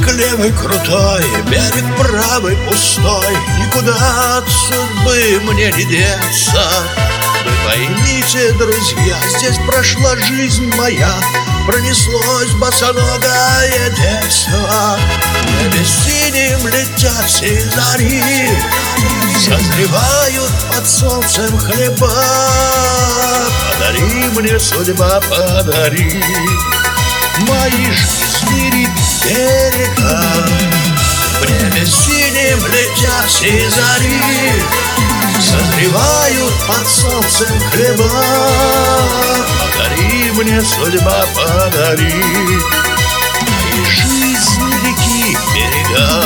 левый крутой, берег правый пустой, никуда от судьбы мне не деться. Вы поймите, друзья, здесь прошла жизнь моя, пронеслось босоногое детство. В небе синим летят все зари, созревают под солнцем хлеба. Подари мне, судьба, подари мои жизни реки берега. В небе синим летят все зари, созревают под солнцем хлеба. Подари мне, судьба, подари мои жизни реки берега.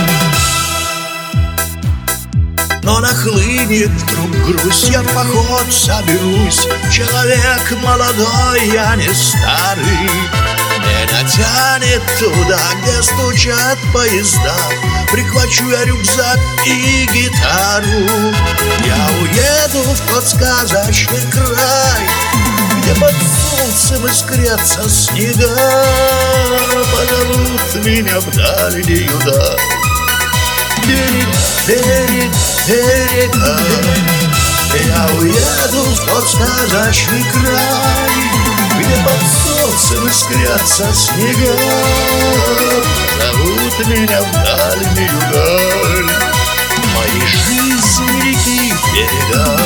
Но нахлынет вдруг грусть, я в поход соберусь. Человек молодой, я не старый. Меня тянет туда, где стучат поезда. Прихвачу я рюкзак и гитару. Я уеду в тот сказочный край, где под солнцем искрятся снега. Позовут меня вдаль юда. Берега, берега, берега. Я уеду в тот сказочный край, где под солнцем искрятся снега. Зовут меня в дальнюю даль моей жизни реки берега.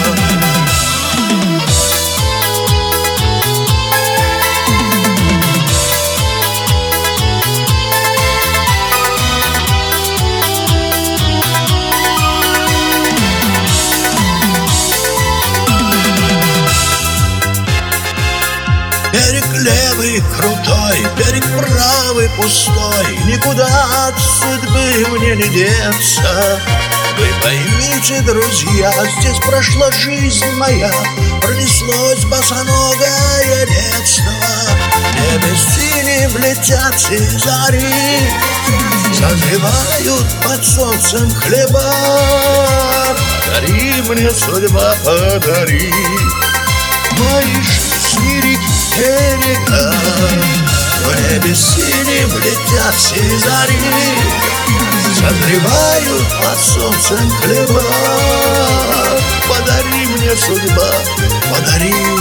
Берег левый крутой, берег правый пустой, никуда от судьбы мне не деться. Вы поймите, друзья, здесь прошла жизнь моя, пронеслось босоногое детство. В небе синим летят все зари, созревают под солнцем хлеба. Подари мне, судьба, подари мои жизни реки берега. В небе синим летят все зари, созревают под солнцем хлеба. Подари мне, судьба, подари